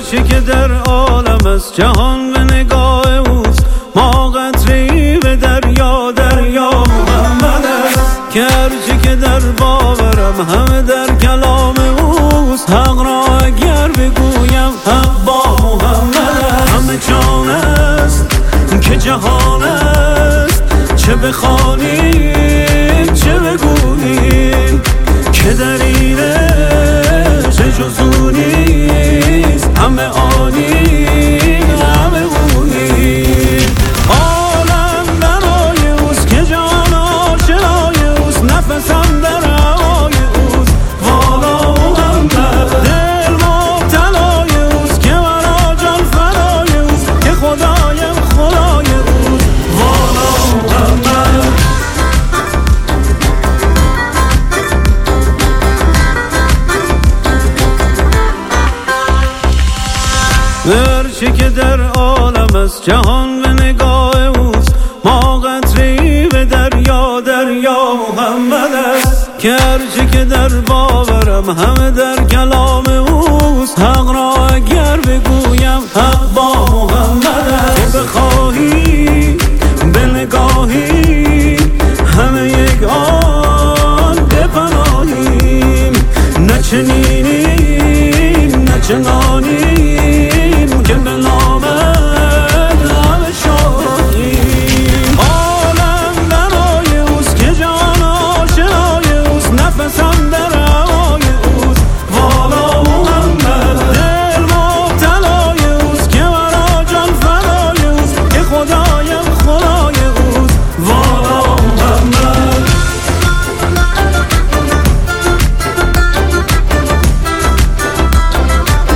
هرچی که در عالم است جهان به نگاه اوست، ما قطره‌ای به دریا، دریا محمد است که هرچی که در باورم همه در کلام اوست، حق را اگر بگویم حق با محمد است. همه جان است که جهان است، چه بخوانیم چه بگوییم که در اینه چه جز او نیست، همه آنیم همه اونیم. عالم برای اوست که جان آشنای اوست، نفسم در هوای اوست والا محمد. دل مبتلای اوست که مرا جان فدای اوست، که خدایم خدای اوست والا محمد. هرچی که در عالم است جهان به نگاه اوست، ما قطره‌ای به دریا، دریا محمد است که هرچی که در باورم همه در کلام اوست، حق را